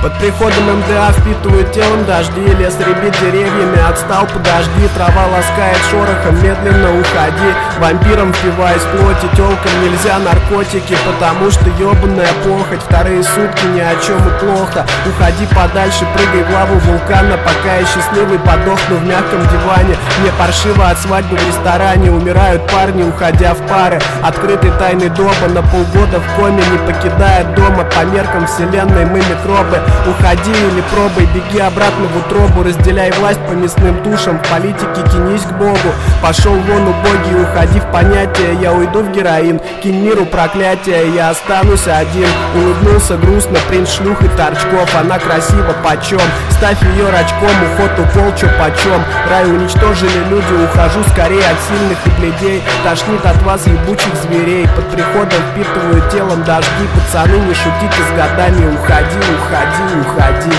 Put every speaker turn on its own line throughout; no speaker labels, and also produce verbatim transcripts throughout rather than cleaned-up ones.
Под приходом эм дэ а впитывают телом дожди. Лес рябит деревьями, отстал, подожди. Трава ласкает шорохом, медленно уходи. Вампиром впиваясь в плоти, тёлкам нельзя наркотики, потому что ёбаная похоть. Вторые сутки ни о чем и плохо. Уходи подальше, прыгай в лаву вулкана, пока я счастливый подохну в мягком диване. Мне паршиво от свадьбы в ресторане. Умирают парни, уходя в пары. Открытый тайный дома на полгода в коме, не покидая дома. По меркам вселенной мы микробы. Уходи или пробуй, беги обратно в утробу. Разделяй власть по мясным тушам, в политике тянись к Богу. Пошел вон убогий, уходи в понятие. Я уйду в героин, кинь миру проклятие. Я останусь один. Улыбнулся грустно принц шлюх и торчков. Она красива почем, ставь ее рачком. Уход укол, чё почем. Рай уничтожили люди, ухожу скорее от сильных и бледей. Тошнит от вас ебучих зверей. Под приходом впитывают телом дожди. Пацаны, не шутите с годами. Уходи, уходи, уходи.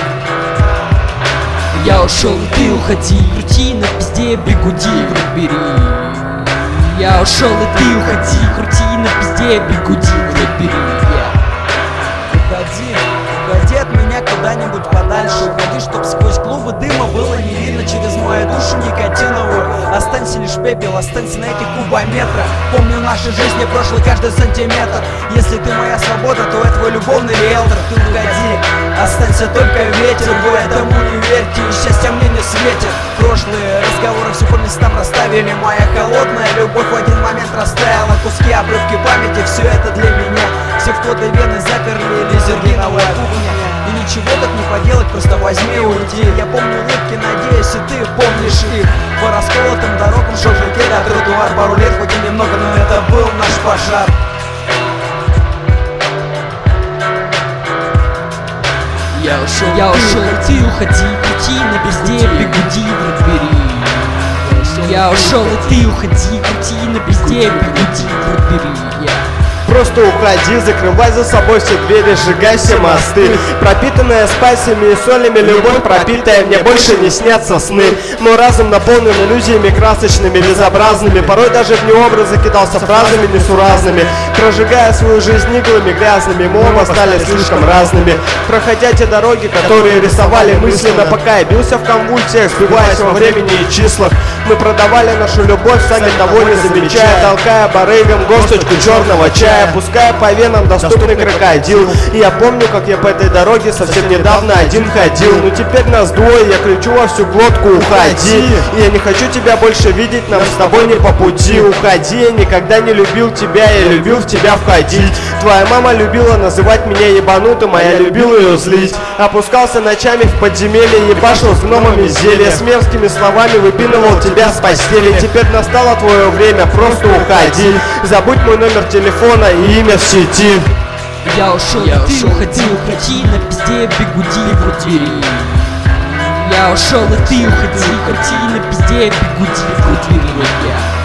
Я ушел, и ты уходи. Крути на пизде, бегуди, в рот бери. Я ушел, и ты уходи. Крути на пизде, бегуди, в рот бери.
Уходи, уходи от меня куда-нибудь подальше. Уходи, чтоб сквозь клубы дыма было не видно через мою душу никотиновую. Останься лишь пепел, останься на этих кубометрах. Помню нашей жизни прошлый каждый сантиметр. Если ты моя свобода, то я твой любовный риэлтор. Ты уходи, останься только ветер. Вы этому не верьте, и счастья мне не светит. Прошлые разговоры все по местам расставили. Моя холодная любовь в один момент растаяла. Куски, обрывки памяти, все это для меня. Все входы вены заперли, лизергиновая кухня. И ничего так не поделать, просто возьми и уйди. Я помню улыбки, надеюсь, и ты помнишь их. По расколотым дорогам шел жуке на тротуар. Пару лет, хоть и немного, но это был наш пожар.
Я ушел, я ушел, ты уходи, крути на пизде, бегуди, в рот бери. Я ушел, и ты уходи, крути на пизде, бегуди, в рот бери.
Просто уходи, закрывай за собой все двери, сжигай все мосты. Пропитанная спайсами и солями любовь, пропитая, мне больше не снятся сны. Мой разум наполнен иллюзиями красочными, безобразными. Порой даже в необразы кидался фразами несуразными. Прожигая свою жизнь иглами грязными, мы оба стали слишком разными. Проходя те дороги, которые рисовали мысленно, пока я бился в конвульсиях, сбиваясь во времени и числах. Мы продавали нашу любовь, сами того не замечая, толкая барыгам горсточку черного чая, пуская по венам доступный крокодил. И я помню, как я по этой дороге совсем недавно один ходил. Но теперь нас двое, я кричу во всю глотку: уходи. И я не хочу тебя больше видеть, нам с тобой не по пути. Уходи, я никогда не любил тебя, я любил в тебя входить. Твоя мама любила называть меня ебанутым, а я любил ее злить. Опускался ночами в подземелье, ебашил с гномами зелья, с мерзкими словами выпинывал тебя с постели. Теперь настало твое время, просто уходи. Забудь мой номер телефона и имя в сети.
Я ушел, я ты ушел, уходи, уходи, на пизде, бегуди, в рот бери. Я ушел, и ты уходи, уходи, на пизде, бегуди, в рот бери.